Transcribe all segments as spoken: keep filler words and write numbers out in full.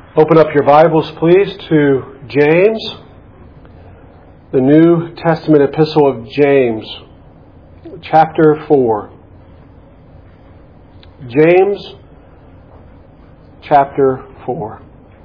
Open up your Bibles, please, to James, the New Testament epistle of James, chapter four. James, chapter four.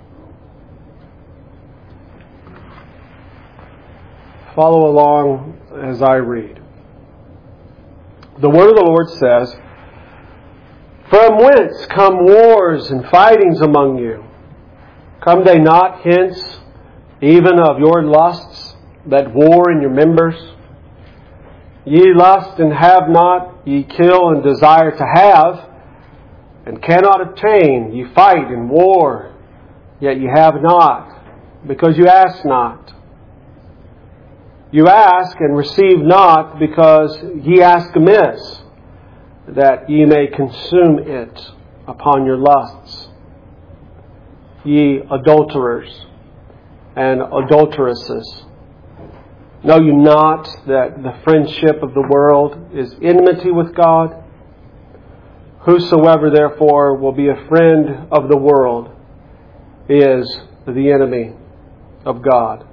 Follow along as I read. The word of the Lord says, "From whence come wars and fightings among you? Come they not hence, even of your lusts that war in your members? Ye lust and have not, ye kill and desire to have, and cannot obtain. Ye fight and war, yet ye have not, because you ask not. You ask and receive not, because ye ask amiss, that ye may consume it upon your lusts. Ye adulterers and adulteresses, know you not that the friendship of the world is enmity with God? Whosoever therefore will be a friend of the world is the enemy of God.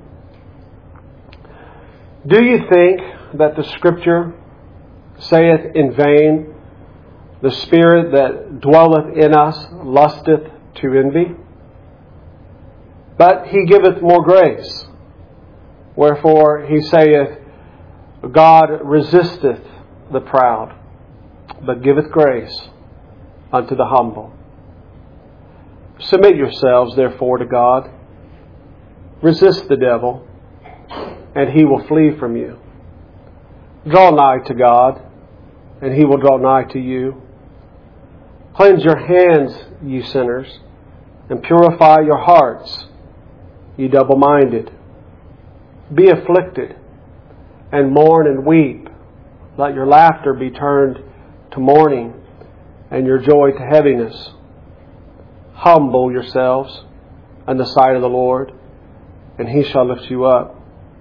Do you think that the Scripture saith in vain, the Spirit that dwelleth in us lusteth to envy? But He giveth more grace. Wherefore He saith, God resisteth the proud, but giveth grace unto the humble. Submit yourselves therefore to God. Resist the devil, and he will flee from you. Draw nigh to God, and He will draw nigh to you. Cleanse your hands, ye sinners, and purify your hearts, ye double-minded. Be afflicted, and mourn and weep. Let your laughter be turned to mourning, and your joy to heaviness. Humble yourselves in the sight of the Lord, and He shall lift you up.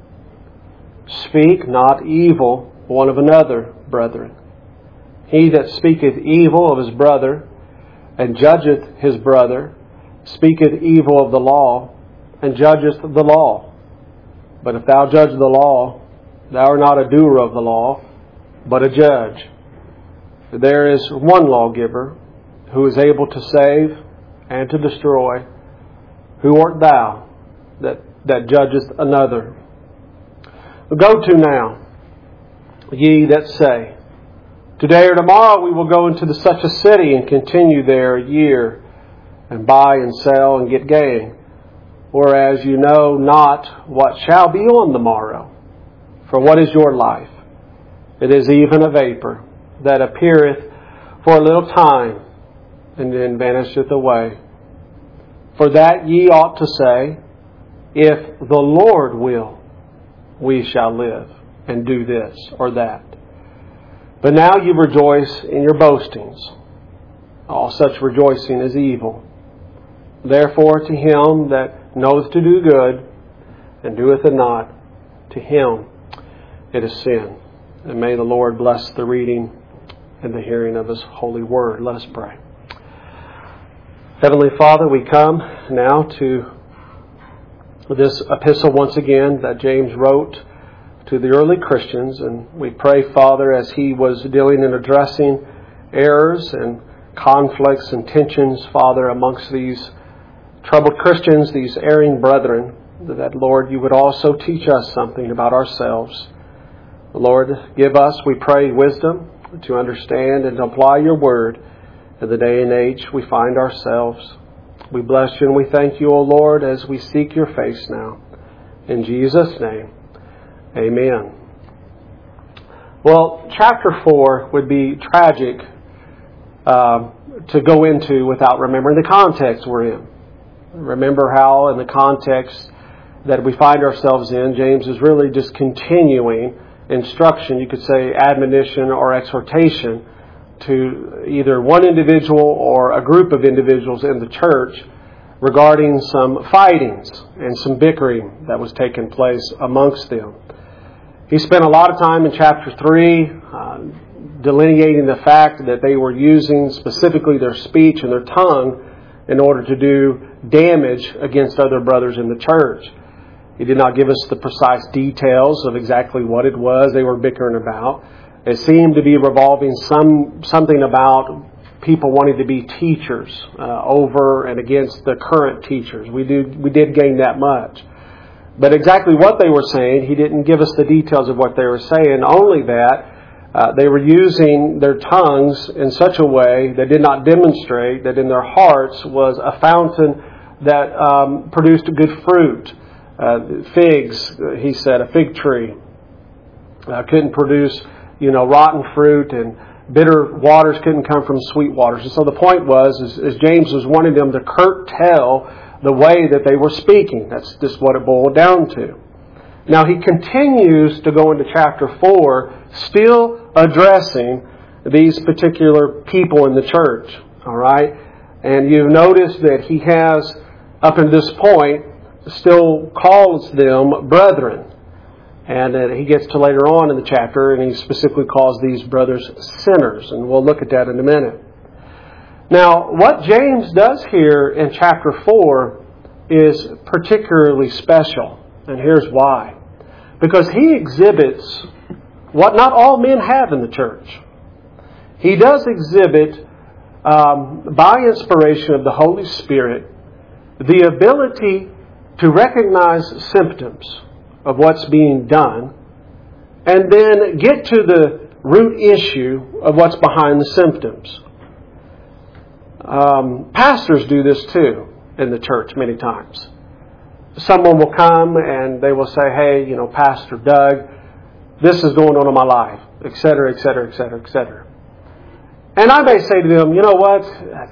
Speak not evil one of another, brethren. He that speaketh evil of his brother, and judgeth his brother, speaketh evil of the law, and judgeth the law. But if thou judge the law, thou art not a doer of the law, but a judge. There is one lawgiver, who is able to save and to destroy. Who art thou that, that judgest another? Go to now, ye that say, Today or tomorrow we will go into the such a city and continue there a year, and buy and sell and get gain. Whereas you know not what shall be on the morrow. For what is your life? It is even a vapor that appeareth for a little time, and then vanisheth away. For that ye ought to say, If the Lord will, we shall live, and do this or that. But now you rejoice in your boastings. All such rejoicing is evil. Therefore to him that knoweth to do good, and doeth it not, to him it is sin. And may the Lord bless the reading and the hearing of His holy word. Let us pray. Heavenly Father, we come now to this epistle once again that James wrote to the early Christians. And we pray, Father, as he was dealing and addressing errors and conflicts and tensions, Father, amongst these troubled Christians, these erring brethren, that, Lord, you would also teach us something about ourselves. Lord, give us, we pray, wisdom to understand and to apply your word in the day and age we find ourselves. We bless you and we thank you, O Lord, as we seek your face now. In Jesus' name, amen. Well, chapter four would be tragic uh, to go into without remembering the context we're in. Remember how in the context that we find ourselves in, James is really just continuing instruction, you could say admonition or exhortation, to either one individual or a group of individuals in the church regarding some fightings and some bickering that was taking place amongst them. He spent a lot of time in chapter three uh, delineating the fact that they were using specifically their speech and their tongue in order to do damage against other brothers in the church. He did not give us the precise details of exactly what it was they were bickering about. It seemed to be revolving some something about people wanting to be teachers uh, over and against the current teachers. We did, we did gain that much. But exactly what they were saying, he didn't give us the details of what they were saying. Only that uh, they were using their tongues in such a way that did not demonstrate that in their hearts was a fountain that um, produced good fruit. Uh, figs, he said, a fig tree uh, couldn't produce, you know, rotten fruit, and bitter waters couldn't come from sweet waters. And so the point was, is, is James was wanting them to curtail the way that they were speaking. That's just what it boiled down to. Now he continues to go into chapter four, still addressing these particular people in the church. All right? And you've noticed that he has, up to this point, still calls them brethren. And uh, he gets to later on in the chapter, and he specifically calls these brothers sinners. And we'll look at that in a minute. Now, what James does here in chapter four is particularly special. And here's why. Because he exhibits what not all men have in the church. He does exhibit, um, by inspiration of the Holy Spirit, the ability to recognize symptoms of what's being done, and then get to the root issue of what's behind the symptoms. Um, pastors do this too in the church many times. Someone will come and they will say, hey, you know, Pastor Doug, this is going on in my life, et cetera, et cetera, et cetera, et cetera. And I may say to them, you know what,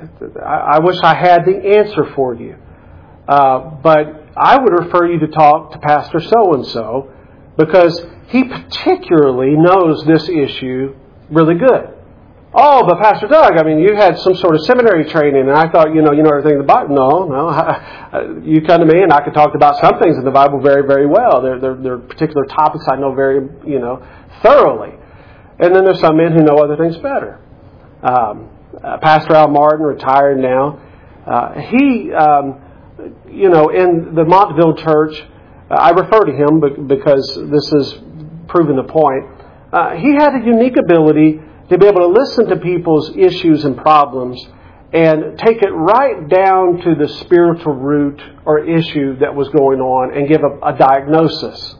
I, I wish I had the answer for you. Uh, but I would refer you to talk to Pastor so-and-so, because he particularly knows this issue really good. Oh, but Pastor Doug, I mean, you had some sort of seminary training, and I thought, you know, you know everything in the Bible. No, no. I, you come to me, and I can talk about some things in the Bible very, very well. There, there, there are particular topics I know very, you know, thoroughly. And then there's some men who know other things better. Um, uh, Pastor Al Martin, retired now, uh, he... Um, You know, in the Montville Church, uh, I refer to him because this is proving the point. Uh, he had a unique ability to be able to listen to people's issues and problems and take it right down to the spiritual root or issue that was going on and give a, a diagnosis.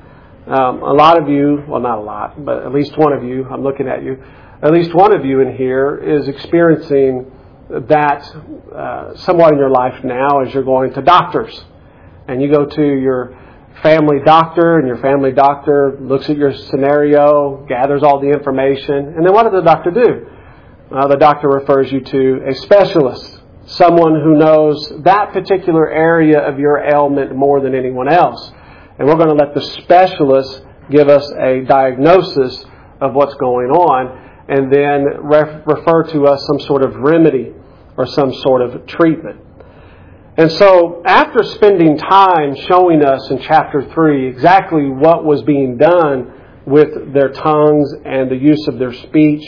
Um, a lot of you, well, not a lot, but at least one of you, I'm looking at you, at least one of you in here is experiencing that uh, somewhat in your life now as you're going to doctors. And you go to your family doctor, and your family doctor looks at your scenario, gathers all the information, and then what does the doctor do? Uh, the doctor refers you to a specialist, someone who knows that particular area of your ailment more than anyone else. And we're going to let the specialist give us a diagnosis of what's going on, and then ref- refer to us some sort of remedy or some sort of treatment. And so, after spending time showing us in chapter three exactly what was being done with their tongues and the use of their speech,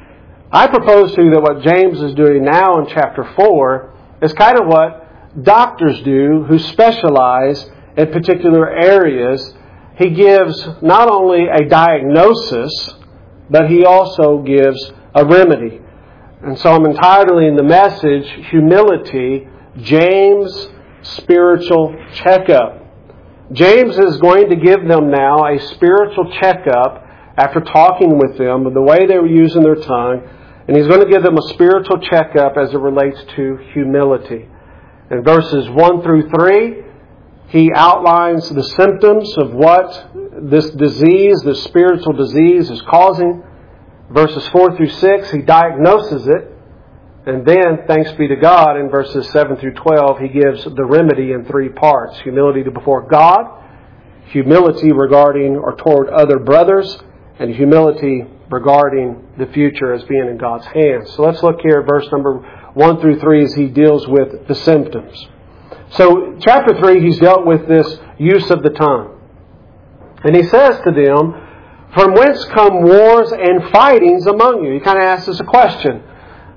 I propose to you that what James is doing now in chapter four is kind of what doctors do who specialize in particular areas. He gives not only a diagnosis, but he also gives a remedy. And so I'm entitling the message, Humility, James' Spiritual Checkup. James is going to give them now a spiritual checkup after talking with them of the way they were using their tongue. And he's going to give them a spiritual checkup as it relates to humility. In verses one through three, he outlines the symptoms of what this disease, this spiritual disease, is causing. Verses four through six, he diagnoses it. And then, thanks be to God, in verses seven through twelve, he gives the remedy in three parts. Humility before God, humility regarding or toward other brothers, and humility regarding the future as being in God's hands. So let's look here at verse number one through three as he deals with the symptoms. So, chapter three, he's dealt with this use of the tongue. And he says to them, from whence come wars and fightings among you? He kind of asks us a question.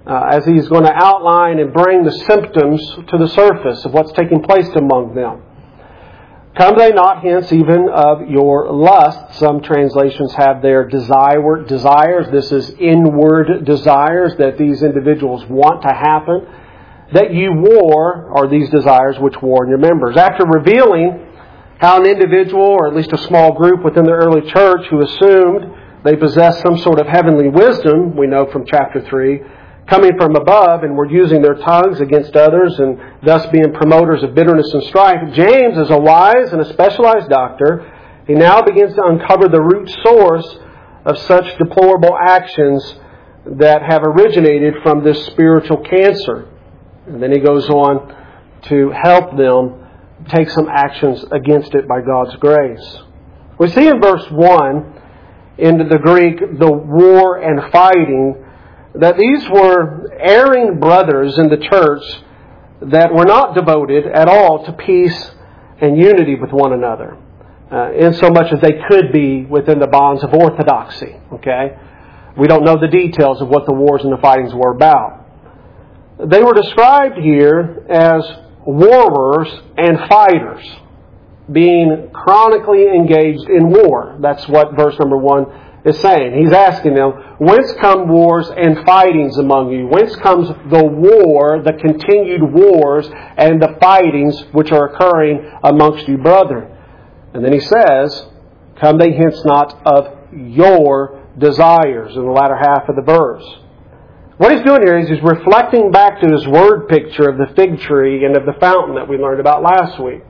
uh, as he's going to outline and bring the symptoms to the surface of what's taking place among them. Come they not hence even of your lust. Some translations have their desire, desires. This is inward desires that these individuals want to happen. That you war, or these desires which war in your members. After revealing how an individual, or at least a small group within the early church who assumed they possessed some sort of heavenly wisdom, we know from chapter three, coming from above and were using their tongues against others and thus being promoters of bitterness and strife. James, as a wise and a specialized doctor, he now begins to uncover the root source of such deplorable actions that have originated from this spiritual cancer. And then he goes on to help them take some actions against it by God's grace. We see in verse one, in the Greek, the war and fighting, that these were erring brothers in the church that were not devoted at all to peace and unity with one another, uh, in so much as they could be within the bonds of orthodoxy. Okay, we don't know the details of what the wars and the fightings were about. They were described here as warriors and fighters, being chronically engaged in war. That's what verse number one is saying. He's asking them, whence come wars and fightings among you? Whence comes the war, the continued wars and the fightings which are occurring amongst you, brethren? And then he says, come they hence not of your desires, in the latter half of the verse. What he's doing here is he's reflecting back to his word picture of the fig tree and of the fountain that we learned about last week.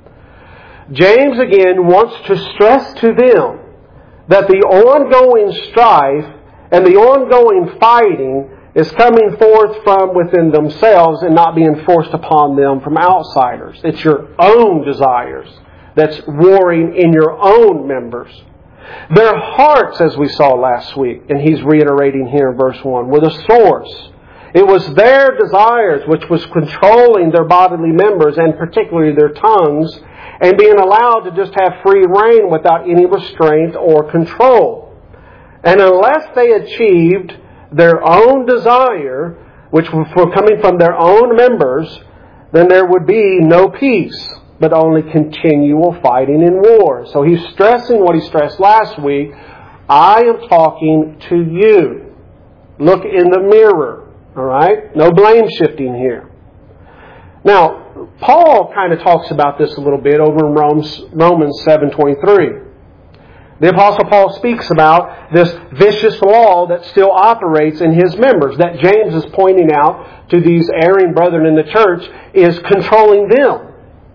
James again wants to stress to them that the ongoing strife and the ongoing fighting is coming forth from within themselves and not being forced upon them from outsiders. It's your own desires that's warring in your own members. Their hearts, as we saw last week, and he's reiterating here in verse one, were the source. It was their desires which was controlling their bodily members, and particularly their tongues, and being allowed to just have free rein without any restraint or control. And unless they achieved their own desire, which were coming from their own members, then there would be no peace, but only continual fighting and war. So he's stressing what he stressed last week. I am talking to you. Look in the mirror. All right? No blame shifting here. Now, Paul kind of talks about this a little bit over in Romans, Romans seven twenty-three. The Apostle Paul speaks about this vicious law that still operates in his members, that James is pointing out to these erring brethren in the church, is controlling them.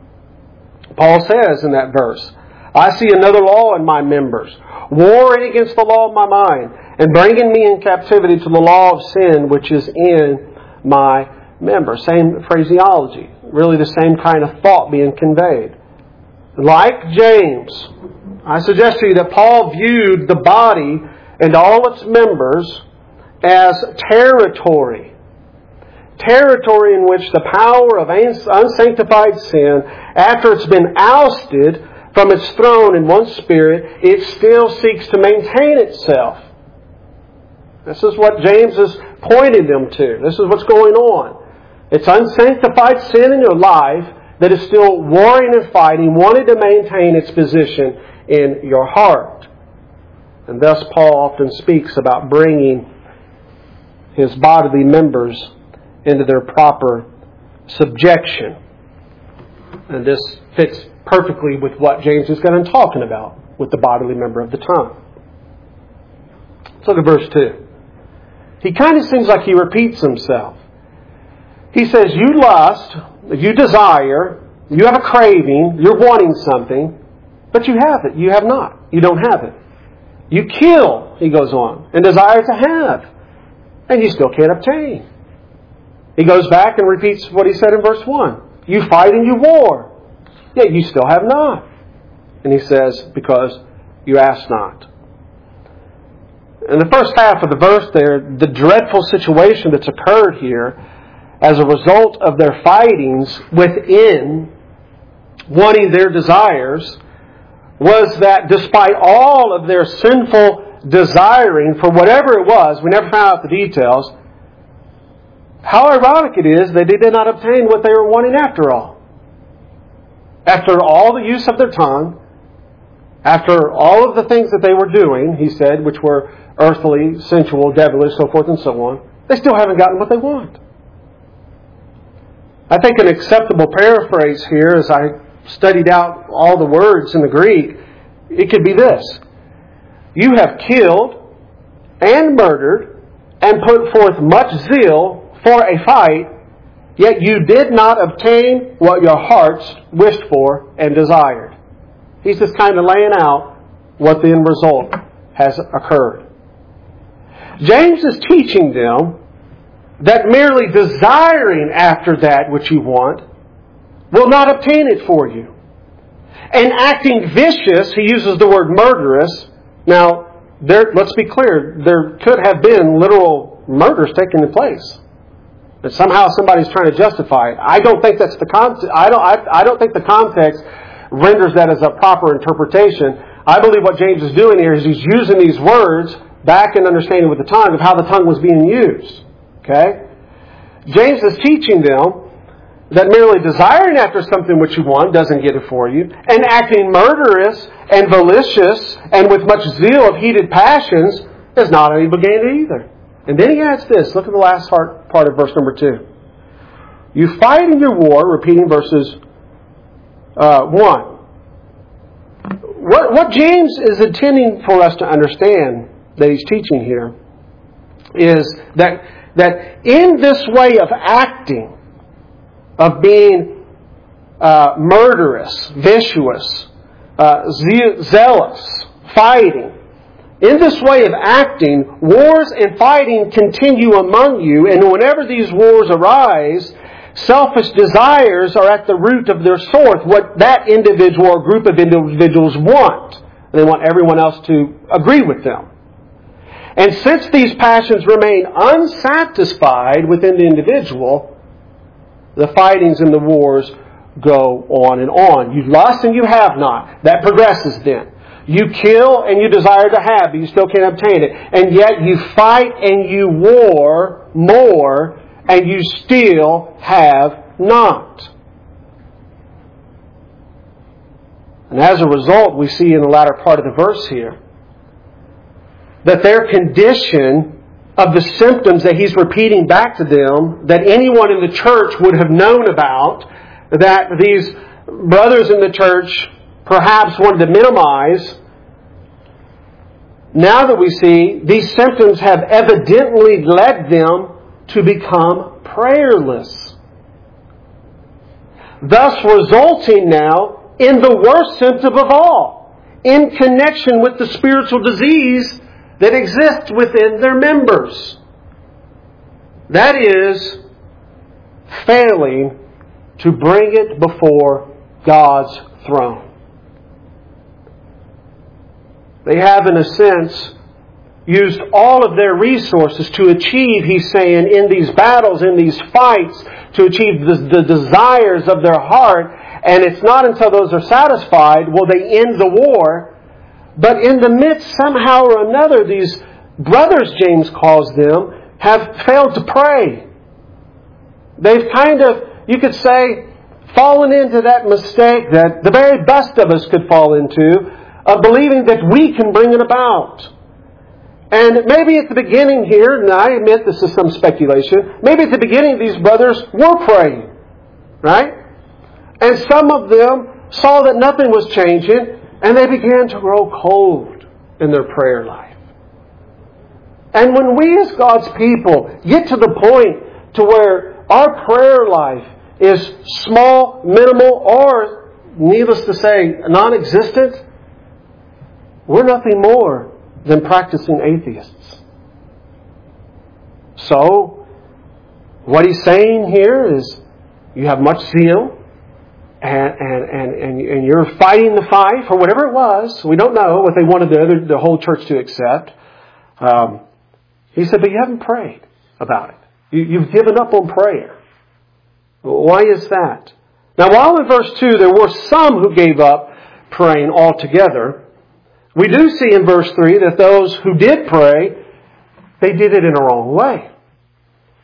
Paul says in that verse, I see another law in my members, warring against the law of my mind, and bringing me in captivity to the law of sin which is in my members. Same phraseology. Really the same kind of thought being conveyed. Like James, I suggest to you that Paul viewed the body and all its members as territory. Territory in which the power of unsanctified sin, after it's been ousted from its throne in one spirit, it still seeks to maintain itself. This is what James is pointing them to. This is what's going on. It's unsanctified sin in your life that is still warring and fighting, wanting to maintain its position in your heart. And thus Paul often speaks about bringing his bodily members into their proper subjection. And this fits perfectly with what James is going to talking about with the bodily member of the tongue. Let's look at verse two. He kind of seems like he repeats himself. He says, you lust, you desire, you have a craving, you're wanting something, but you have it. You have not. You don't have it. You kill, he goes on, and desire to have, and you still can't obtain. He goes back and repeats what he said in verse one. You fight and you war, yet you still have not. And he says, because you ask not. In the first half of the verse there, the dreadful situation that's occurred here as a result of their fightings within wanting their desires was that despite all of their sinful desiring for whatever it was, we never found out the details, how ironic it is that they did not obtain what they were wanting after all. After all the use of their tongue, after all of the things that they were doing, he said, which were earthly, sensual, devilish, so forth and so on, they still haven't gotten what they want. I think an acceptable paraphrase here, as I studied out all the words in the Greek, it could be this. You have killed and murdered and put forth much zeal for a fight, yet you did not obtain what your hearts wished for and desired. He's just kind of laying out what the end result has occurred. James is teaching them that merely desiring after that which you want will not obtain it for you. And acting vicious, he uses the word murderous. Now, there, let's be clear, there could have been literal murders taking place. And somehow somebody's trying to justify it. I don't think that's the context. I don't. I, I don't think the context renders that as a proper interpretation. I believe what James is doing here is he's using these words back in understanding with the tongue of how the tongue was being used. Okay? James is teaching them that merely desiring after something which you want doesn't get it for you, and acting murderous and malicious and with much zeal of heated passions is not able to gain it either. And then he adds this. Look at the last part, part of verse number two. You fight in your war, repeating verses uh, one. What, what James is intending for us to understand that he's teaching here is that, that in this way of acting, of being uh, murderous, vicious, uh, ze- zealous, fighting, in this way of acting, wars and fighting continue among you, and whenever these wars arise, selfish desires are at the root of their source, what that individual or group of individuals want. They want everyone else to agree with them. And since these passions remain unsatisfied within the individual, the fightings and the wars go on and on. You lust and you have not. That progresses then. You kill and you desire to have, but you still can't obtain it. And yet you fight and you war more, and you still have not. And as a result, we see in the latter part of the verse here that their condition of the symptoms that he's repeating back to them, that anyone in the church would have known about, that these brothers in the church perhaps wanted to minimize. Now that we see, these symptoms have evidently led them to become prayerless, thus resulting now in the worst symptom of all, in connection with the spiritual disease that exists within their members. That is, failing to bring it before God's throne. They have, in a sense, used all of their resources to achieve, he's saying, in these battles, in these fights, to achieve the, the desires of their heart. And it's not until those are satisfied will they end the war. But in the midst, somehow or another, these brothers, James calls them, have failed to pray. They've kind of, you could say, fallen into that mistake that the very best of us could fall into, of believing that we can bring it about. And maybe at the beginning here, and I admit this is some speculation, maybe at the beginning these brothers were praying, right? And some of them saw that nothing was changing, and they began to grow cold in their prayer life. And when we as God's people get to the point to where our prayer life is small, minimal, or, needless to say, non-existent, we're nothing more than practicing atheists. So, what he's saying here is, you have much zeal, and and, and, and and you're fighting the fight for whatever it was. We don't know what they wanted the, other, the whole church to accept. Um, he said, but you haven't prayed about it. You, you've given up on prayer. Why is that? Now, while in verse two there were some who gave up praying altogether, we do see in verse three that those who did pray, they did it in a wrong way.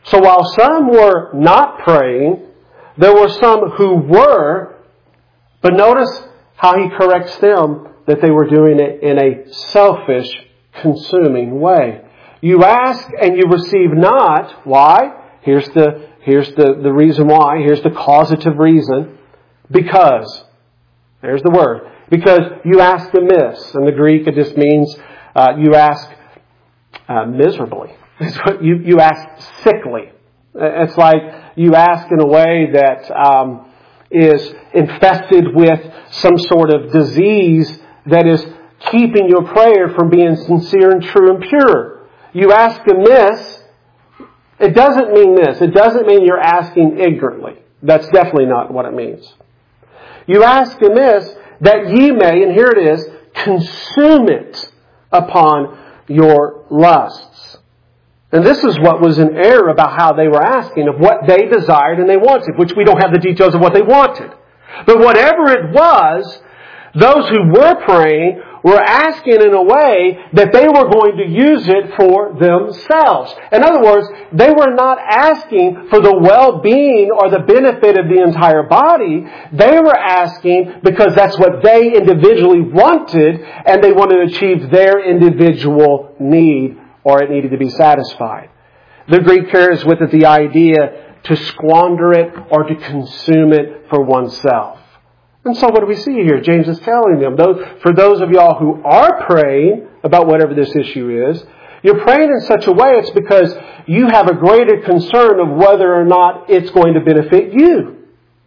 So while some were not praying, there were some who were, but notice how he corrects them that they were doing it in a selfish, consuming way. You ask and you receive not. Why? Here's the, here's the, the reason why. Here's the causative reason. Because. There's the word. Because you ask amiss. In the Greek it just means uh, you ask uh, miserably. you, you ask sickly. It's like you ask in a way that um, is infested with some sort of disease that is keeping your prayer from being sincere and true and pure. You ask amiss. It doesn't mean this. It doesn't mean you're asking ignorantly. That's definitely not what it means. You ask amiss that ye may, and here it is, consume it upon your lusts. And this is what was in error about how they were asking, of what they desired and they wanted, which we don't have the details of what they wanted. But whatever it was, those who were praying were asking in a way that they were going to use it for themselves. In other words, they were not asking for the well-being or the benefit of the entire body. They were asking because that's what they individually wanted, and they wanted to achieve their individual need, or it needed to be satisfied. The Greek carries with it the idea to squander it or to consume it for oneself. And so what do we see here? James is telling them, those, for those of y'all who are praying about whatever this issue is, you're praying in such a way it's because you have a greater concern of whether or not it's going to benefit you.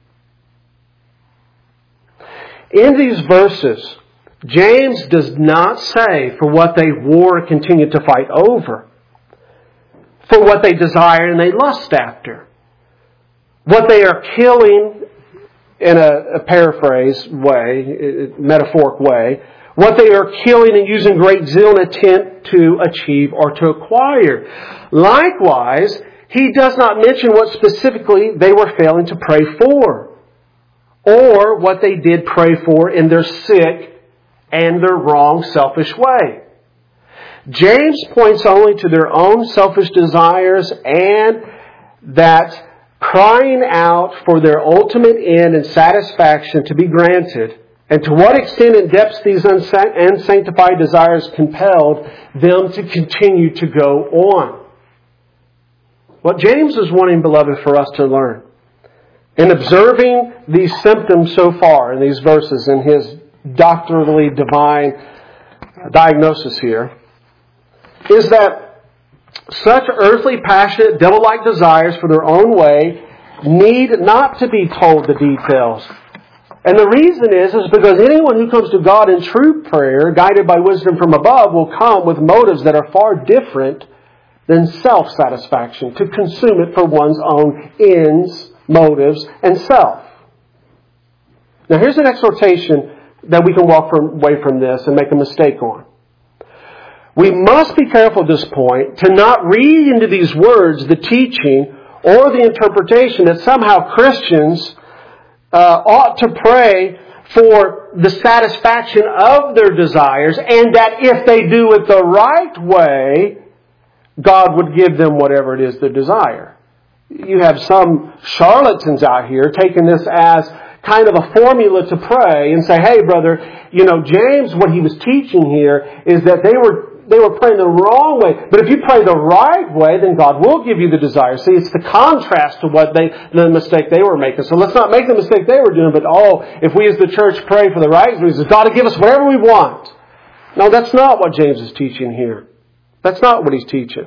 In these verses, James does not say for what they war or continue to fight over, for what they desire and they lust after, what they are killing in a, a paraphrase way, a metaphoric way, what they are killing and using great zeal and intent to achieve or to acquire. Likewise, he does not mention what specifically they were failing to pray for, or what they did pray for in their sick and their wrong, selfish way. James points only to their own selfish desires and that crying out for their ultimate end and satisfaction to be granted, and to what extent and depths these unsanctified desires compelled them to continue to go on. What James is wanting, beloved, for us to learn, in observing these symptoms so far in these verses, in his doctrinally divine diagnosis here, is that such earthly, passionate, devil-like desires for their own way need not to be told the details. And the reason is, is because anyone who comes to God in true prayer, guided by wisdom from above, will come with motives that are far different than self-satisfaction, to consume it for one's own ends, motives, and self. Now here's an exhortation that we can walk from, away from this and make a mistake on. We must be careful at this point to not read into these words the teaching or the interpretation that somehow Christians uh, ought to pray for the satisfaction of their desires, and that if they do it the right way, God would give them whatever it is they desire. You have some charlatans out here taking this as kind of a formula to pray and say, hey, brother, you know, James, what he was teaching here is that they were They were praying the wrong way. But if you pray the right way, then God will give you the desire. See, it's the contrast to what they, the mistake they were making. So let's not make the mistake they were doing, but oh, if we as the church pray for the right reasons, God will give us whatever we want. No, that's not what James is teaching here. That's not what he's teaching.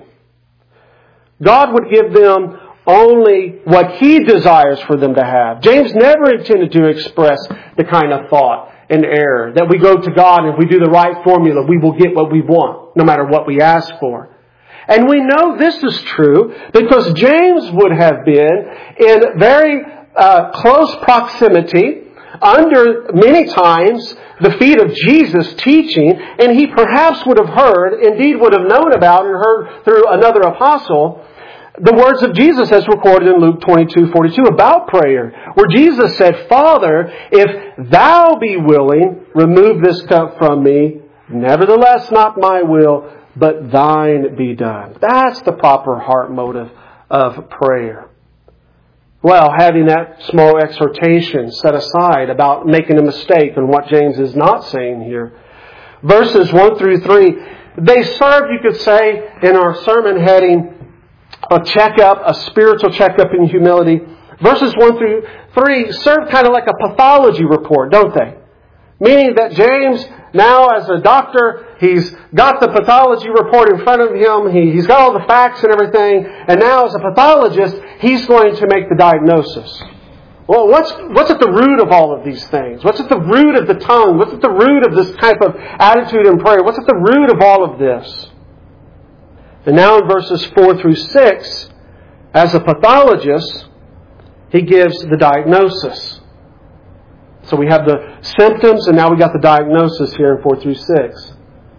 God would give them only what He desires for them to have. James never intended to express the kind of thought and error that we go to God and if we do the right formula, we will get what we want, no matter what we ask for. And we know this is true because James would have been in very uh, close proximity, under many times the feet of Jesus teaching, and he perhaps would have heard, indeed would have known about and heard through another apostle, the words of Jesus as recorded in Luke twenty-two forty-two about prayer, where Jesus said, Father, if thou be willing, remove this cup from me. Nevertheless, not my will, but thine be done. That's the proper heart motive of prayer. Well, having that small exhortation set aside about making a mistake and what James is not saying here, verses one through three, they serve, you could say, in our sermon heading, a checkup, a spiritual checkup in humility. Verses one through three serve kind of like a pathology report, don't they? Meaning that James, now as a doctor, he's got the pathology report in front of him. He, he's got all the facts and everything. And now as a pathologist, he's going to make the diagnosis. Well, what's, what's at the root of all of these things? What's at the root of the tongue? What's at the root of this type of attitude in prayer? What's at the root of all of this? And now in verses four through six, as a pathologist, he gives the diagnosis. So we have the symptoms, and now we got the diagnosis here in four through six.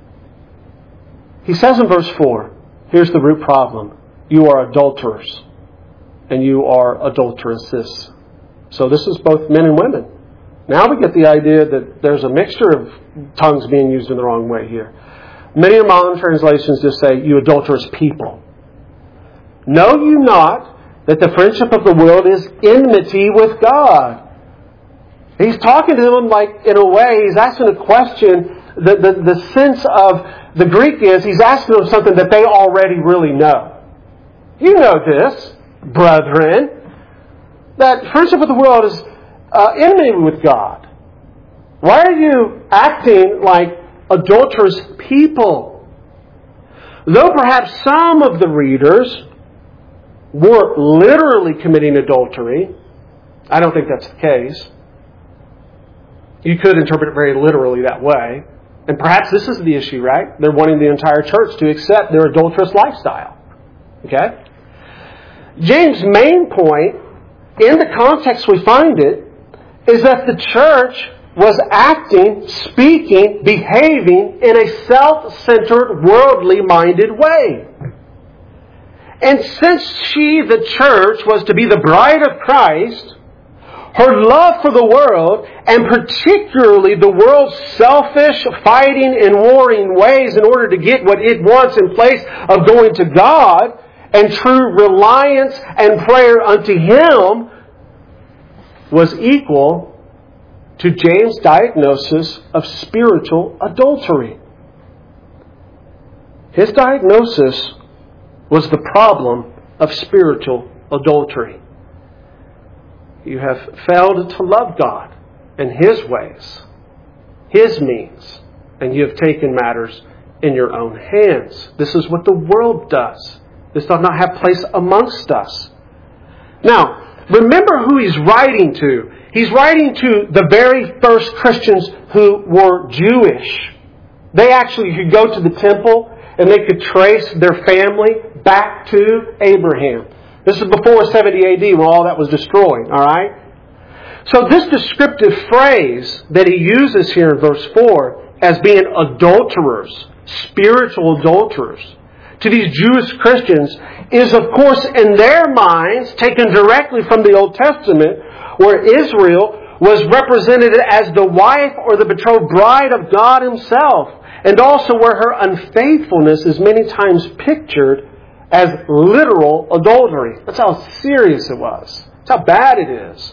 He says in verse four, here's the root problem. You are adulterers, and you are adulteresses. So this is both men and women. Now we get the idea that there's a mixture of tongues being used in the wrong way here. Many of modern translations just say, you adulterous people. Know you not that the friendship of the world is enmity with God? He's talking to them like, in a way, he's asking a question. The, the, the sense of the Greek is, he's asking them something that they already really know. You know this, brethren, that friendship with the world is uh, enmity with God. Why are you acting like adulterous people? Though perhaps some of the readers weren't literally committing adultery, I don't think that's the case. You could interpret it very literally that way. And perhaps this is the issue, right? They're wanting the entire church to accept their adulterous lifestyle. Okay? James' main point, in the context we find it, is that the church was acting, speaking, behaving in a self-centered, worldly-minded way. And since she, the church, was to be the bride of Christ, her love for the world, and particularly the world's selfish, fighting, and warring ways in order to get what it wants in place of going to God, and true reliance and prayer unto Him, was equal to James' diagnosis of spiritual adultery. His diagnosis was the problem of spiritual adultery. You have failed to love God and His ways, His means, and you have taken matters in your own hands. This is what the world does. This does not have place amongst us. Now, remember who he's writing to. He's writing to the very first Christians who were Jewish. They actually could go to the temple and they could trace their family back to Abraham. This is before seventy A D when all that was destroyed. All right? So this descriptive phrase that he uses here in verse four as being adulterers, spiritual adulterers, to these Jewish Christians is, of course, in their minds, taken directly from the Old Testament, where Israel was represented as the wife or the betrothed bride of God Himself, and also where her unfaithfulness is many times pictured as literal adultery. That's how serious it was. That's how bad it is.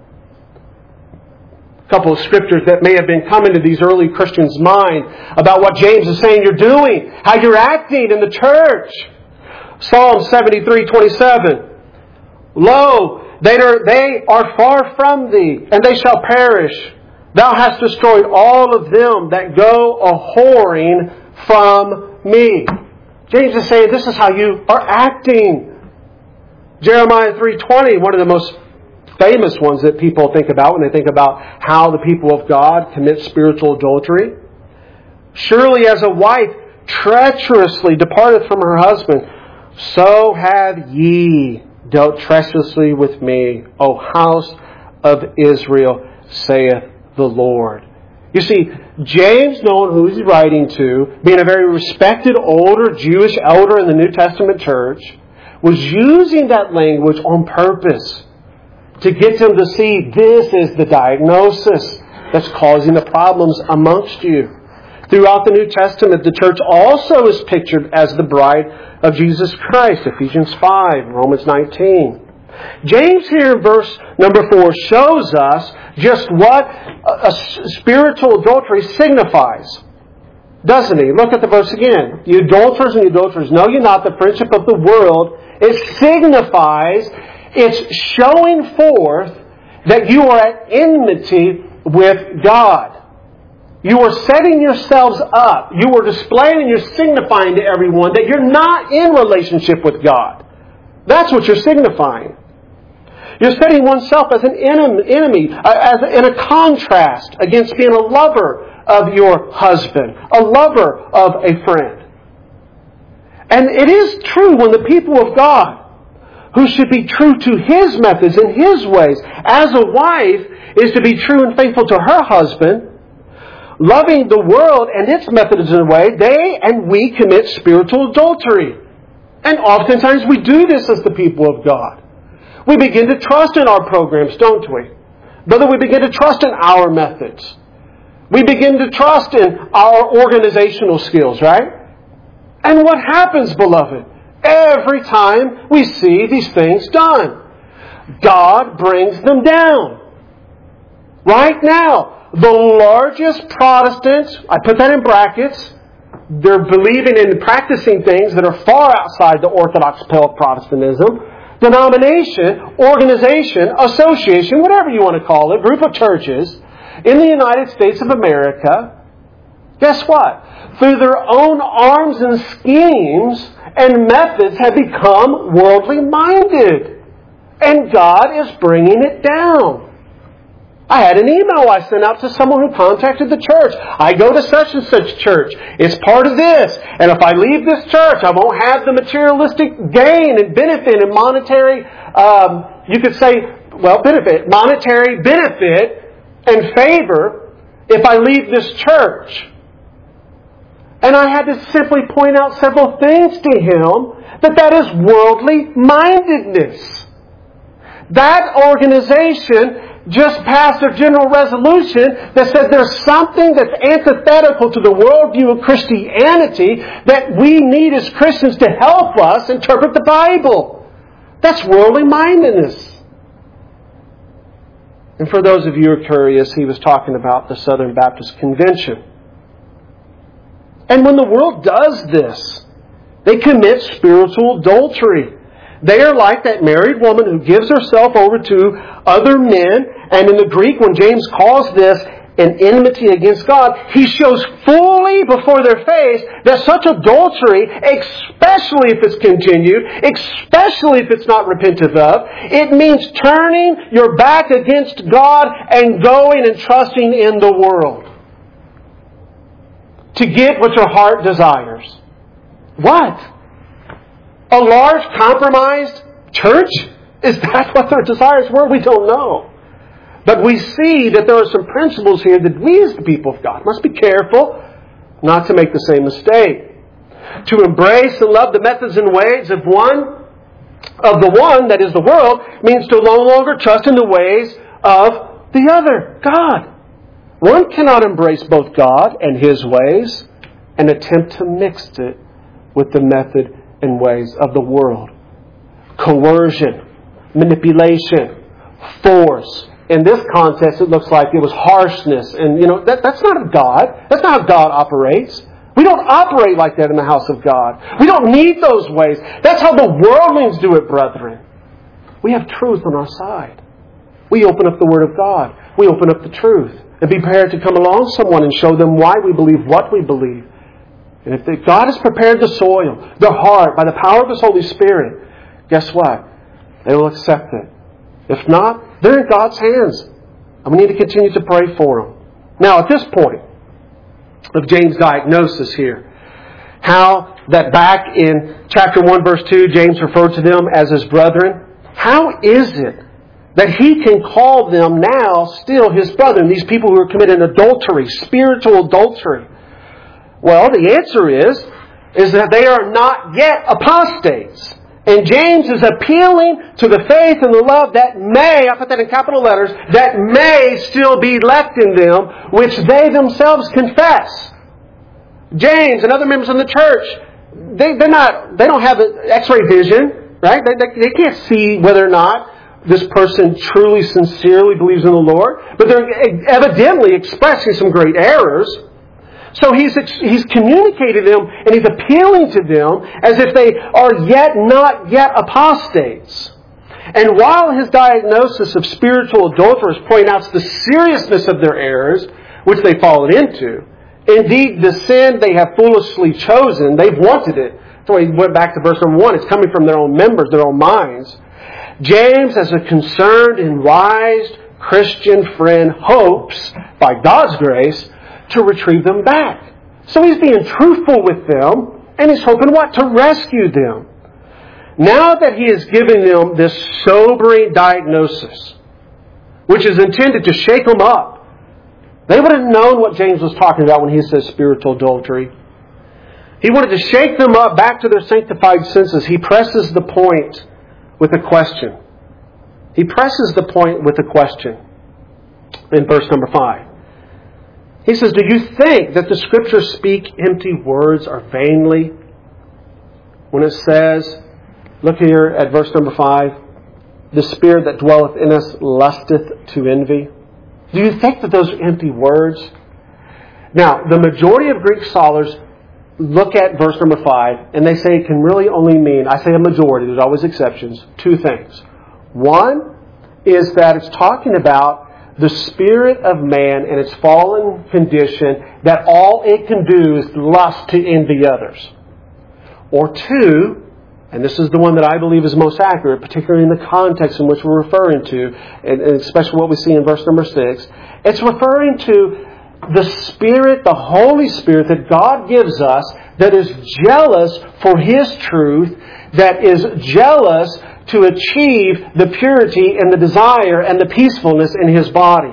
A couple of scriptures that may have been coming to these early Christians' mind about what James is saying you're doing, how you're acting in the church. Psalm seventy-three twenty-seven. Lo, they are, they are far from thee, and they shall perish. Thou hast destroyed all of them that go a-whoring from me. James is saying this is how you are acting. Jeremiah three twenty, one of the most famous ones that people think about when they think about how the people of God commit spiritual adultery. Surely as a wife treacherously departed from her husband, so have ye dealt treacherously with me, O house of Israel, saith the Lord. You see, James, knowing who he's writing to, being a very respected older Jewish elder in the New Testament church, was using that language on purpose to get them to see this is the diagnosis that's causing the problems amongst you. Throughout the New Testament, the church also is pictured as the bride of Jesus Christ. Ephesians five, Romans nineteen. James here in verse number four shows us just what a spiritual adultery signifies. Doesn't he? Look at the verse again. You adulterers and adulterers, know ye not the friendship of the world? It signifies, it's showing forth that you are at enmity with God. You are setting yourselves up. You are displaying and you're signifying to everyone that you're not in relationship with God. That's what you're signifying. You're setting oneself as an enemy, as in a contrast against being a lover of your husband, a lover of a friend. And it is true when the people of God, who should be true to His methods and His ways, as a wife is to be true and faithful to her husband, loving the world and its methods and way, they and we commit spiritual adultery. And oftentimes we do this as the people of God. We begin to trust in our programs, don't we? Brother, we begin to trust in our methods. We begin to trust in our organizational skills, right? And what happens, beloved? Every time we see these things done, God brings them down. Right now, the largest Protestants, I put that in brackets, they're believing and practicing things that are far outside the Orthodox Protestantism, denomination, organization, association, whatever you want to call it, group of churches in the United States of America, guess what? Through their own arms and schemes and methods have become worldly minded. And God is bringing it down. I had an email I sent out to someone who contacted the church. I go to such and such church. It's part of this. And if I leave this church, I won't have the materialistic gain and benefit and monetary, um, you could say, well, benefit, monetary benefit and favor if I leave this church. And I had to simply point out several things to him that that is worldly mindedness. That organization just passed a general resolution that said there's something that's antithetical to the worldview of Christianity that we need as Christians to help us interpret the Bible. That's worldly mindedness. And for those of you who are curious, he was talking about the Southern Baptist Convention. And when the world does this, they commit spiritual adultery. They are like that married woman who gives herself over to other men. And in the Greek, when James calls this an enmity against God, he shows fully before their face that such adultery, especially if it's continued, especially if it's not repented of, it means turning your back against God and going and trusting in the world to get what your heart desires. What? A large compromised church? Is that what their desires were? We don't know. But we see that there are some principles here that we as the people of God must be careful not to make the same mistake. To embrace and love the methods and ways of one, of the one, that is the world, means to no longer trust in the ways of the other, God. One cannot embrace both God and His ways and attempt to mix it with the method and ways of the world. Coercion, manipulation, force. In this context, it looks like it was harshness. And, you know, that, that's not of God. That's not how God operates. We don't operate like that in the house of God. We don't need those ways. That's how the worldlings do it, brethren. We have truth on our side. We open up the Word of God. We open up the truth. And be prepared to come along someone and show them why we believe what we believe. And if they, God has prepared the soil, their heart, by the power of His Holy Spirit, guess what? They will accept it. If not, they're in God's hands. And we need to continue to pray for them. Now, at this point of James' diagnosis here, how that back in chapter one, verse two, James referred to them as his brethren. How is it that he can call them now still his brethren, these people who are committing adultery, spiritual adultery? Well, the answer is, is that they are not yet apostates. And James is appealing to the faith and the love that may, I put that in capital letters, that may still be left in them, which they themselves confess. James and other members of the church, they, they're not, they don't have X-ray vision, right? They, they, they can't see whether or not this person truly, sincerely believes in the Lord, but they're evidently expressing some great errors. So he's he's communicating to them and he's appealing to them as if they are yet not yet apostates. And while his diagnosis of spiritual adulterers points out the seriousness of their errors, which they fallen into, indeed the sin they have foolishly chosen, they've wanted it. So he went back to verse number one. It's coming from their own members, their own minds. James, as a concerned and wise Christian friend, hopes, by God's grace, to retrieve them back. So he's being truthful with them, and he's hoping what? To rescue them. Now that he is giving them this sobering diagnosis, which is intended to shake them up, they would have known what James was talking about when he says spiritual adultery. He wanted to shake them up back to their sanctified senses. He presses the point with a question. He presses the point with a question in verse number five. He says, do you think that the Scriptures speak empty words or vainly? When it says, look here at verse number five, the Spirit that dwelleth in us lusteth to envy. Do you think that those are empty words? Now, the majority of Greek scholars look at verse number five and they say it can really only mean, I say a majority, there's always exceptions, two things. One is that it's talking about the spirit of man and its fallen condition, that all it can do is lust to envy others. Or two, and this is the one that I believe is most accurate, particularly in the context in which we're referring to, and especially what we see in verse number six, it's referring to the Spirit, the Holy Spirit that God gives us, that is jealous for His truth, that is jealous to achieve the purity and the desire and the peacefulness in His body.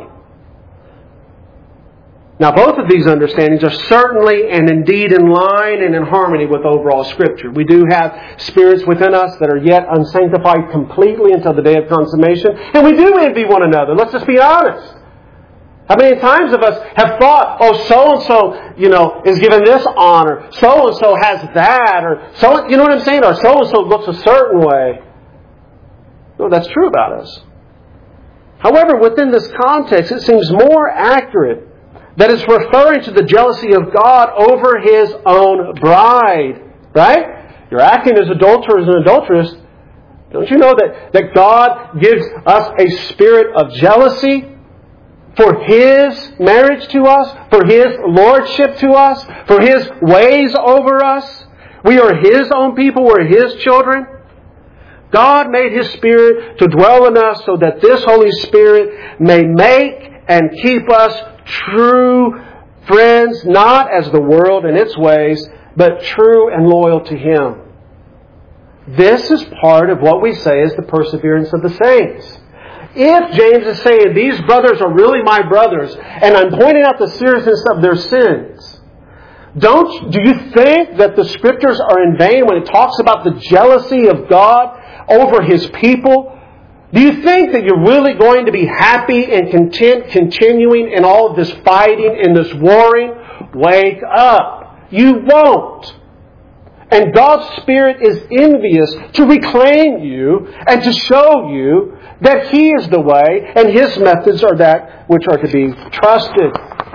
Now, both of these understandings are certainly and indeed in line and in harmony with overall Scripture. We do have spirits within us that are yet unsanctified completely until the day of consummation, and we do envy one another. Let's just be honest. How many times of us have thought, oh, so-and-so, you know, is given this honor, so-and-so has that, or so, you know what I'm saying, or so-and-so looks a certain way. No, that's true about us. However, within this context, it seems more accurate that it's referring to the jealousy of God over His own bride. Right? You're acting as adulterers and adulteress. Don't you know that, that God gives us a spirit of jealousy for His marriage to us, for His lordship to us, for His ways over us? We are His own people. We're His children. God made His Spirit to dwell in us so that this Holy Spirit may make and keep us true friends, not as the world and its ways, but true and loyal to Him. This is part of what we say is the perseverance of the saints. If James is saying, these brothers are really my brothers, and I'm pointing out the seriousness of their sins, don't, do you think that the Scriptures are in vain when it talks about the jealousy of God over His people? Do you think that you're really going to be happy and content continuing in all of this fighting and this warring? Wake up. You won't. And God's Spirit is envious to reclaim you and to show you that He is the way and His methods are that which are to be trusted.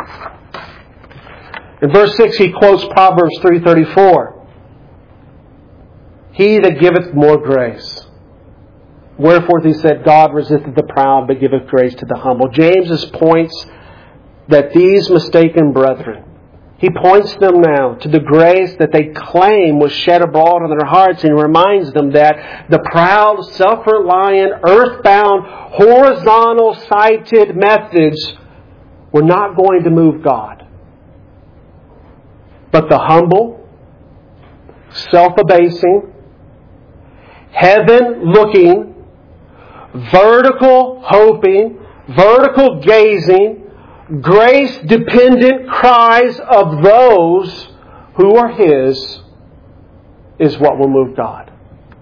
In verse six, he quotes Proverbs three thirty-four. He that giveth more grace. Wherefore he said, God resisteth the proud, but giveth grace to the humble. James points that these mistaken brethren, he points them now to the grace that they claim was shed abroad on their hearts, and reminds them that the proud, self-reliant, earthbound, horizontal-sighted methods were not going to move God. But the humble, self-abasing, heaven-looking, vertical hoping, vertical gazing, grace-dependent cries of those who are His is what will move God.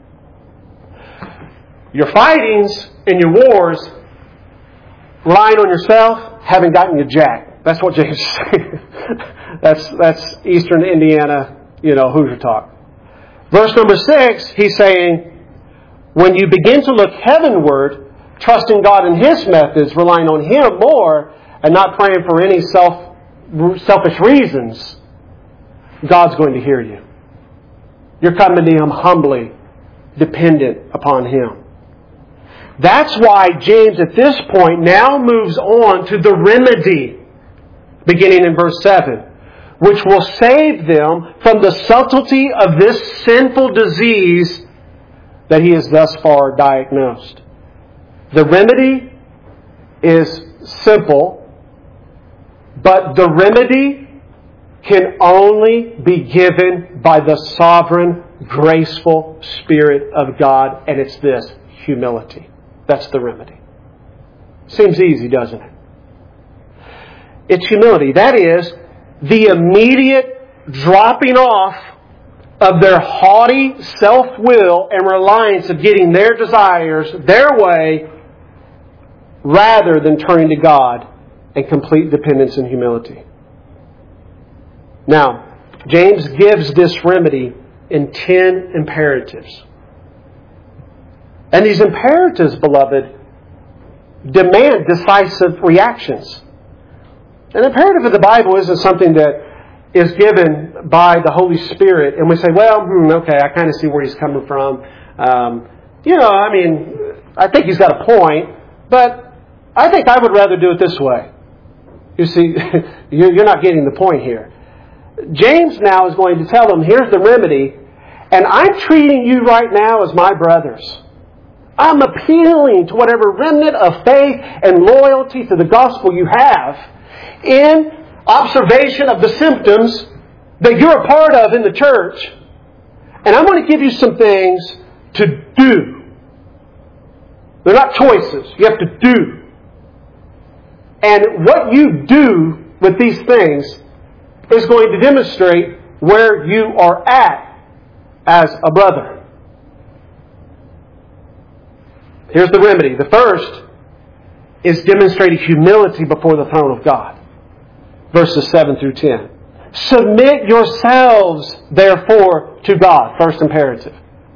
Your fightings and your wars, relying on yourself, haven't gotten you jack. That's what James is saying. that's that's Eastern Indiana, you know, Hoosier talk. Verse number six, he's saying, when you begin to look heavenward, trusting God in His methods, relying on Him more, and not praying for any self selfish reasons, God's going to hear you. You're coming to Him humbly, dependent upon Him. That's why James at this point now moves on to the remedy, beginning in verse seven, which will save them from the subtlety of this sinful disease that he has thus far diagnosed. The remedy is simple, but the remedy can only be given by the sovereign, graceful Spirit of God, and it's this: humility. That's the remedy. Seems easy, doesn't it? It's humility. That is, the immediate dropping off of their haughty self-will and reliance of getting their desires their way, rather than turning to God and complete dependence and humility. Now, James gives this remedy in ten imperatives. And these imperatives, beloved, demand decisive reactions. An imperative of the Bible isn't something that is given by the Holy Spirit, and we say, well, hmm, okay, I kind of see where he's coming from. Um, you know, I mean, I think he's got a point, but I think I would rather do it this way. You see, you're not getting the point here. James now is going to tell them, here's the remedy, and I'm treating you right now as my brothers. I'm appealing to whatever remnant of faith and loyalty to the gospel you have in observation of the symptoms that you're a part of in the church. And I'm going to give you some things to do. They're not choices. You have to do. And what you do with these things is going to demonstrate where you are at as a brother. Here's the remedy. The first is demonstrating humility before the throne of God. Verses seven through ten. Submit yourselves, therefore, to God. First imperative.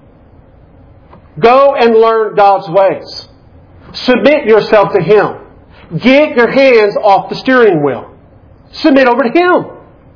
Go and learn God's ways. Submit yourself to Him. Get your hands off the steering wheel. Submit over to Him.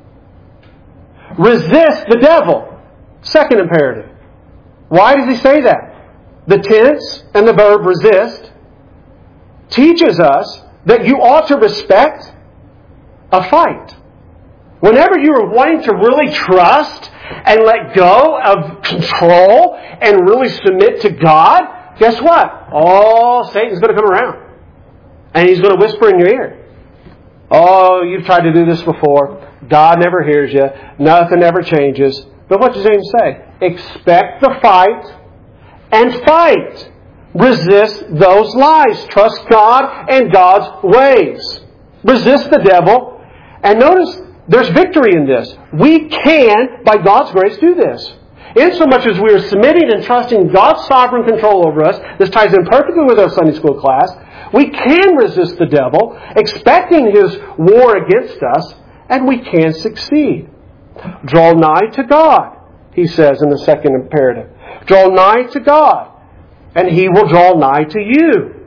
Resist the devil. Second imperative. Why does he say that? The tense and the verb resist teaches us that you ought to respect a fight. Whenever you are wanting to really trust and let go of control and really submit to God, guess what? Oh, Satan's going to come around. And he's going to whisper in your ear. Oh, you've tried to do this before. God never hears you. Nothing ever changes. But what does James say? Expect the fight and fight. Resist those lies. Trust God and God's ways. Resist the devil. And notice, there's victory in this. We can, by God's grace, do this. Insomuch as we are submitting and trusting God's sovereign control over us, this ties in perfectly with our Sunday school class, we can resist the devil, expecting his war against us, and we can succeed. Draw nigh to God, he says in the second imperative. Draw nigh to God, and He will draw nigh to you.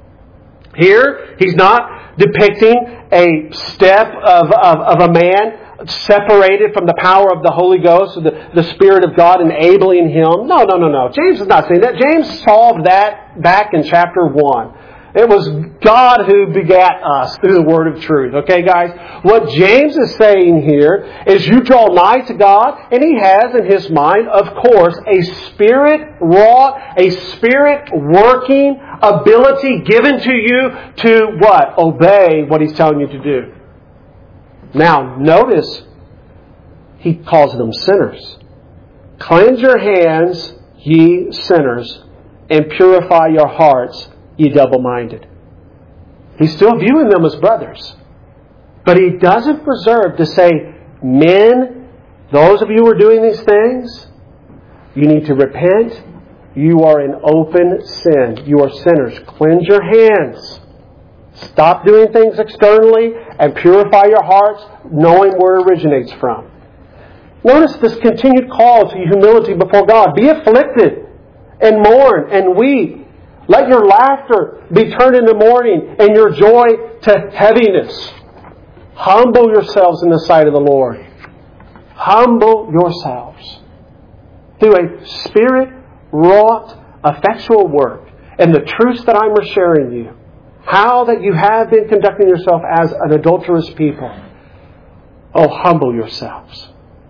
Here, he's not depicting a step of, of, of a man separated from the power of the Holy Ghost, or the, the Spirit of God enabling him. No, no, no, no. James is not saying that. James solved that back in chapter one. It was God who begat us through the word of truth. Okay, guys? What James is saying here is you draw nigh to God, and He has in His mind, of course, a Spirit-wrought, a Spirit-working ability given to you to what? Obey what He's telling you to do. Now, notice, He calls them sinners. Cleanse your hands, ye sinners, and purify your hearts, ye double-minded. He's still viewing them as brothers. But He doesn't preserve to say, men, those of you who are doing these things, you need to repent. You are in open sin. You are sinners. Cleanse your hands. Stop doing things externally and purify your hearts, knowing where it originates from. Notice this continued call to humility before God. Be afflicted and mourn and weep. Let your laughter be turned into mourning and your joy to heaviness. Humble yourselves in the sight of the Lord. Humble yourselves. Through a Spirit-wrought, effectual work and the truths that I'm sharing you. How that you have been conducting yourself as an adulterous people. Oh, humble yourselves.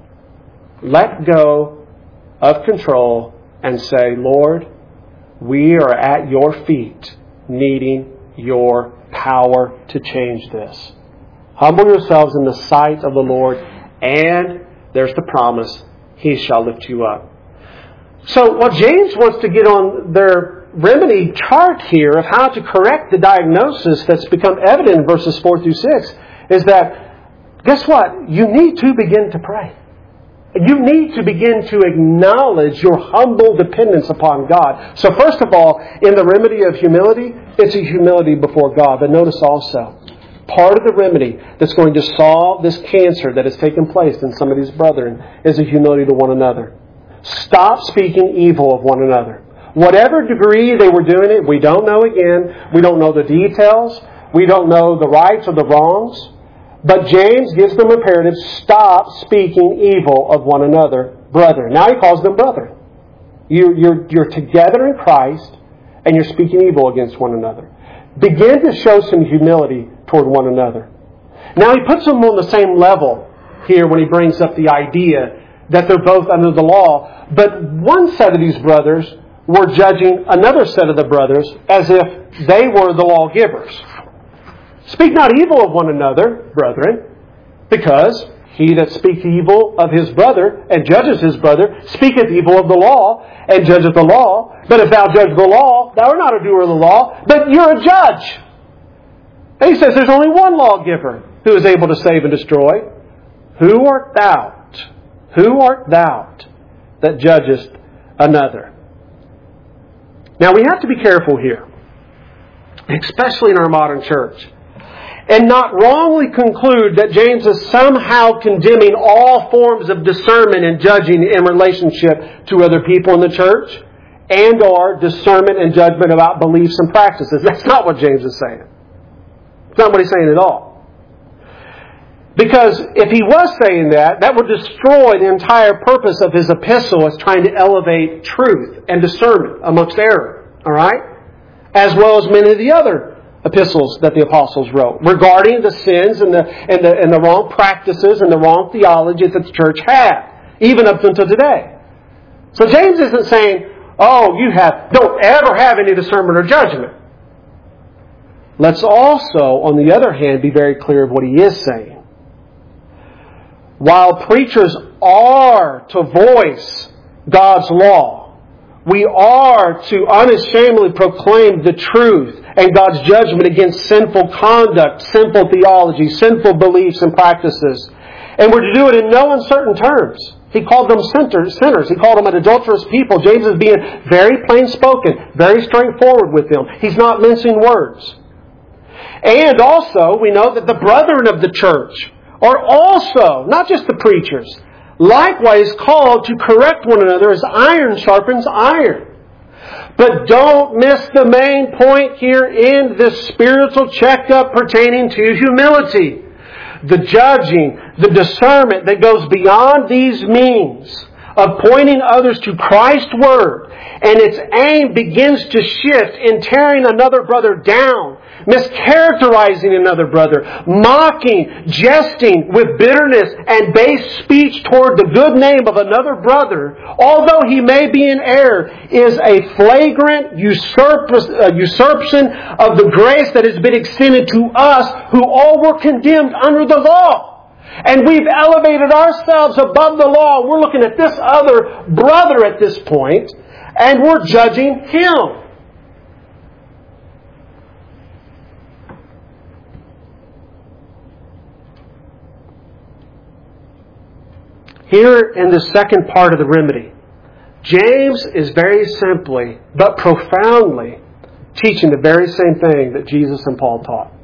Let go of control and say, Lord, we are at your feet needing your power to change this. Humble yourselves in the sight of the Lord, and there's the promise, He shall lift you up. So what James wants to get on their remedy chart here of how to correct the diagnosis that's become evident in verses four through six is that, guess what? You need to begin to pray. You need to begin to acknowledge your humble dependence upon God. So first of all, in the remedy of humility, it's a humility before God. But notice also, part of the remedy that's going to solve this cancer that has taken place in some of these brethren is a humility to one another. Stop speaking evil of one another. Whatever degree they were doing it, we don't know again. We don't know the details. We don't know the rights or the wrongs. But James gives them imperative, stop speaking evil of one another, brethren. Now he calls them brethren. You, you're, you're together in Christ, and you're speaking evil against one another. Begin to show some humility toward one another. Now he puts them on the same level here when he brings up the idea that they're both under the law. But one set of these brothers were judging another set of the brothers as if they were the lawgivers. Speak not evil of one another, brethren, because he that speaks evil of his brother and judges his brother speaketh evil of the law and judgeth the law. But if thou judge the law, thou art not a doer of the law, but you're a judge. And he says there's only one lawgiver who is able to save and destroy. Who art thou? Who art thou that judgest another? Now we have to be careful here, especially in our modern church, and not wrongly conclude that James is somehow condemning all forms of discernment and judging in relationship to other people in the church and or discernment and judgment about beliefs and practices. That's not what James is saying. It's not what he's saying at all. Because if he was saying that, that would destroy the entire purpose of his epistle as trying to elevate truth and discernment amongst error. All right? As well as many of the other epistles that the apostles wrote regarding the sins and the, and the, and the wrong practices and the wrong theology that the church had, even up until today. So James isn't saying, oh, you have don't ever have any discernment or judgment. Let's also, on the other hand, be very clear of what he is saying. While preachers are to voice God's law, we are to unashamedly proclaim the truth and God's judgment against sinful conduct, sinful theology, sinful beliefs and practices. And we're to do it in no uncertain terms. He called them sinners. He called them an adulterous people. James is being very plain spoken, very straightforward with them. He's not mincing words. And also, we know that the brethren of the church are also, not just the preachers, likewise called to correct one another as iron sharpens iron. But don't miss the main point here in this spiritual checkup pertaining to humility. The judging, the discernment that goes beyond these means of pointing others to Christ's Word, and its aim begins to shift in tearing another brother down, mischaracterizing another brother, mocking, jesting with bitterness and base speech toward the good name of another brother, although he may be in error, is a flagrant usurp- uh, usurpation of the grace that has been extended to us who all were condemned under the law. And we've elevated ourselves above the law. We're looking at this other brother at this point, and we're judging him. Here in the second part of the remedy, James is very simply, but profoundly, teaching the very same thing that Jesus and Paul taught.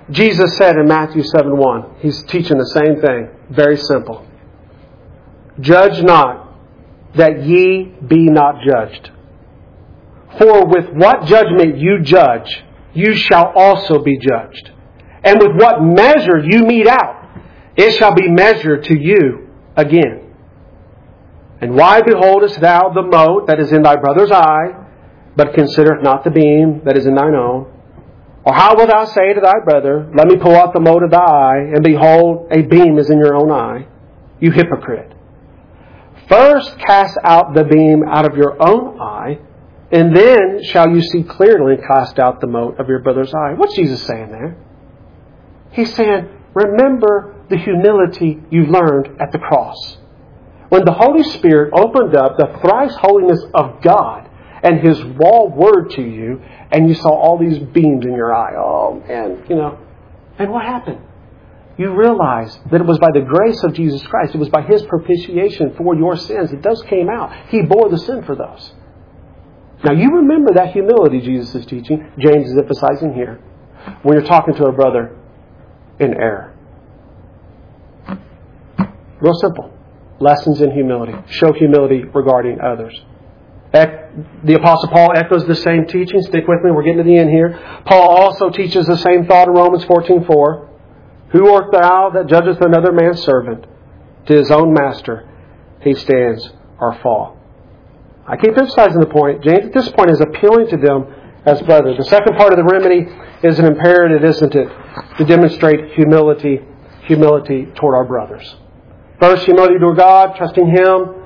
Jesus said in Matthew seven one, He's teaching the same thing. Very simple. Judge not, that ye be not judged. For with what judgment you judge, you shall also be judged. And with what measure you mete out, it shall be measured to you again. And why beholdest thou the mote that is in thy brother's eye, but considerest not the beam that is in thine own? Or how wilt thou say to thy brother, let me pull out the mote of thy eye, and behold, a beam is in your own eye? You hypocrite. First cast out the beam out of your own eye, and then shall you see clearly and cast out the mote of your brother's eye. What's Jesus saying there? He's saying, remember the humility you learned at the cross. When the Holy Spirit opened up the thrice holiness of God and His raw word to you, and you saw all these beams in your eye. Oh, man, you know. And what happened? You realized that it was by the grace of Jesus Christ. It was by His propitiation for your sins that those came out. He bore the sin for those. Now, you remember that humility Jesus is teaching. James is emphasizing here. When you're talking to a brother in error. Real simple. Lessons in humility. Show humility regarding others. The Apostle Paul echoes the same teaching. Stick with me. We're getting to the end here. Paul also teaches the same thought in Romans fourteen four. Who art thou that judgest another man's servant? To his own master he stands or fall. I keep emphasizing the point. James at this point is appealing to them as brothers. The second part of the remedy is an imperative, isn't it? To demonstrate humility, humility toward our brothers. First, humility toward God, trusting Him.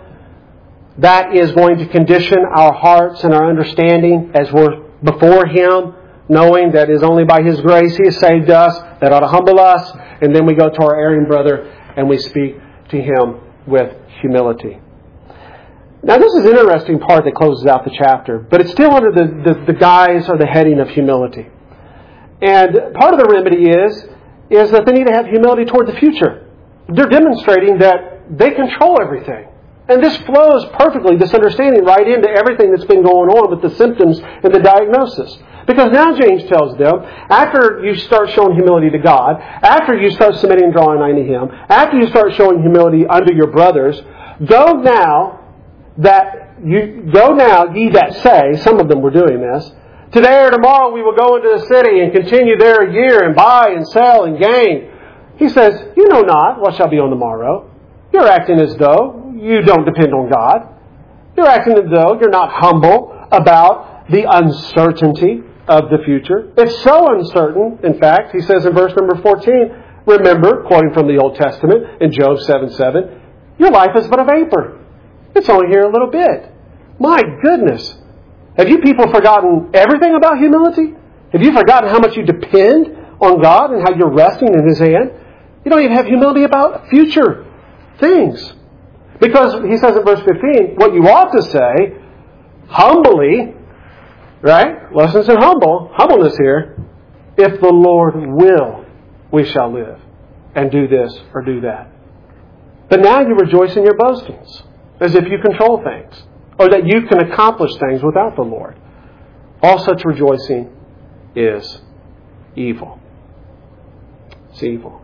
That is going to condition our hearts and our understanding as we're before Him, knowing that it is only by His grace He has saved us. That ought to humble us. And then we go to our erring brother and we speak to him with humility. Now, this is an interesting part that closes out the chapter, but it's still under the, the, the guise or the heading of humility. And part of the remedy is, is that they need to have humility toward the future. They're demonstrating that they control everything. And this flows perfectly, this understanding, right into everything that's been going on with the symptoms and the diagnosis. Because now James tells them, after you start showing humility to God, after you start submitting and drawing nigh to Him, after you start showing humility unto your brothers, go now that you go now, ye that say, some of them were doing this, today or tomorrow we will go into the city and continue there a year and buy and sell and gain. He says, you know not what shall be on the morrow. You're acting as though you don't depend on God. You're acting as though you're not humble about the uncertainty of the future. It's so uncertain, in fact, he says in verse number fourteen, remember, quoting from the Old Testament in Job seven seven, your life is but a vapor. It's only here a little bit. My goodness. Have you people forgotten everything about humility? Have you forgotten how much you depend on God and how you're resting in His hand? You don't even have humility about future things. Because he says in verse fifteen, what you ought to say, humbly, right? Lessons in humble, humbleness here. If the Lord will, we shall live and do this or do that. But now you rejoice in your boastings, as if you control things, or that you can accomplish things without the Lord. All such rejoicing is evil. It's evil.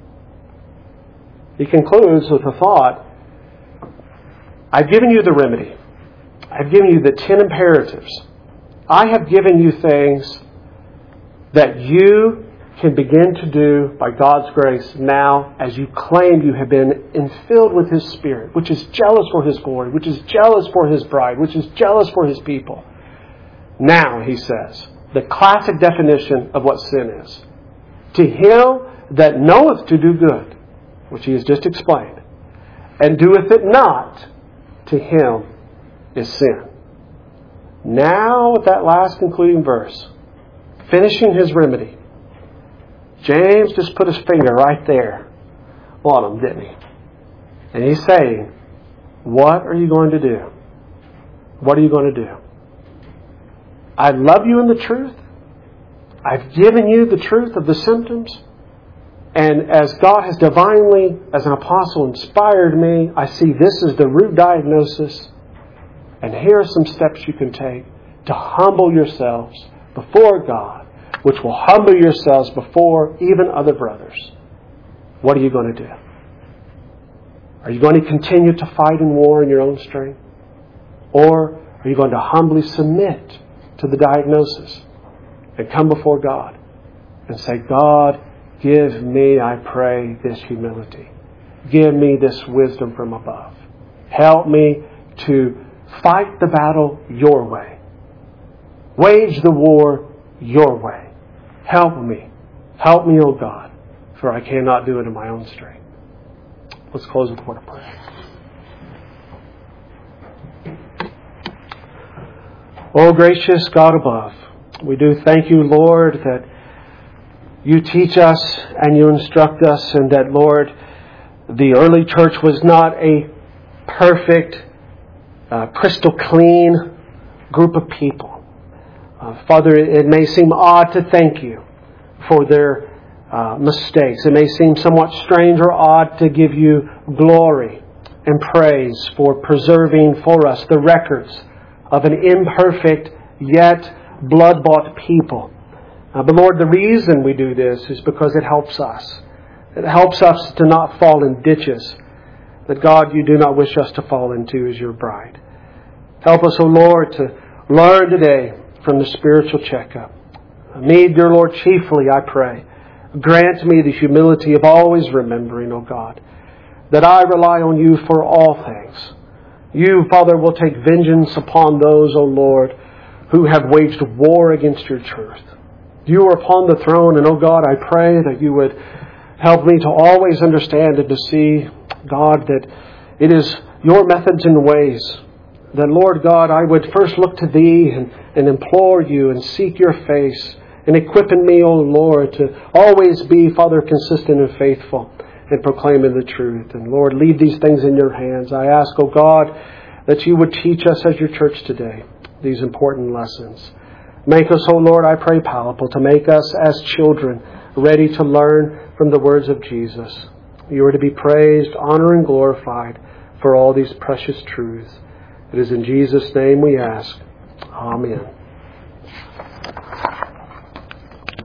He concludes with the thought, I've given you the remedy. I've given you the ten imperatives. I have given you things that you can begin to do by God's grace now as you claim you have been infilled with His Spirit, which is jealous for His glory, which is jealous for His bride, which is jealous for His people. Now, he says, the classic definition of what sin is. To him that knoweth to do good, which he has just explained, and doeth it not, to him is sin. Now, with that last concluding verse, finishing his remedy, James just put his finger right there on him, didn't he? And he's saying, what are you going to do? What are you going to do? I love you in the truth. I've given you the truth of the symptoms. And as God has divinely, as an apostle, inspired me, I see this is the root diagnosis. And here are some steps you can take to humble yourselves before God, which will humble yourselves before even other brothers, what are you going to do? Are you going to continue to fight in war in your own strength? Or are you going to humbly submit to the diagnosis and come before God and say, God, give me, I pray, this humility. Give me this wisdom from above. Help me to fight the battle your way. Wage the war your way. Help me. Help me, O God, for I cannot do it in my own strength. Let's close with a word of prayer. O gracious God above, we do thank you, Lord, that you teach us and you instruct us, and that, Lord, the early church was not a perfect, uh, crystal clean group of people. Uh, Father, it may seem odd to thank you for their uh, mistakes. It may seem somewhat strange or odd to give you glory and praise for preserving for us the records of an imperfect yet blood-bought people. Uh, but Lord, the reason we do this is because it helps us. It helps us to not fall in ditches that, God, you do not wish us to fall into as your bride. Help us, O Lord, to learn today from the spiritual checkup. Me, dear Lord, chiefly, I pray, grant me the humility of always remembering, O God, that I rely on you for all things. You, Father, will take vengeance upon those, O Lord, who have waged war against your truth. You are upon the throne, and, O God, I pray that you would help me to always understand and to see, God, that it is your methods and ways. That, Lord God, I would first look to Thee and, and implore you and seek your face, and equipping me, O Lord, to always be, Father, consistent and faithful in proclaiming the truth. And Lord, leave these things in your hands. I ask, O God, that you would teach us as your church today these important lessons. Make us, O Lord, I pray, palatable, to make us as children ready to learn from the words of Jesus. You are to be praised, honored, and glorified for all these precious truths. It is in Jesus' name we ask. Amen.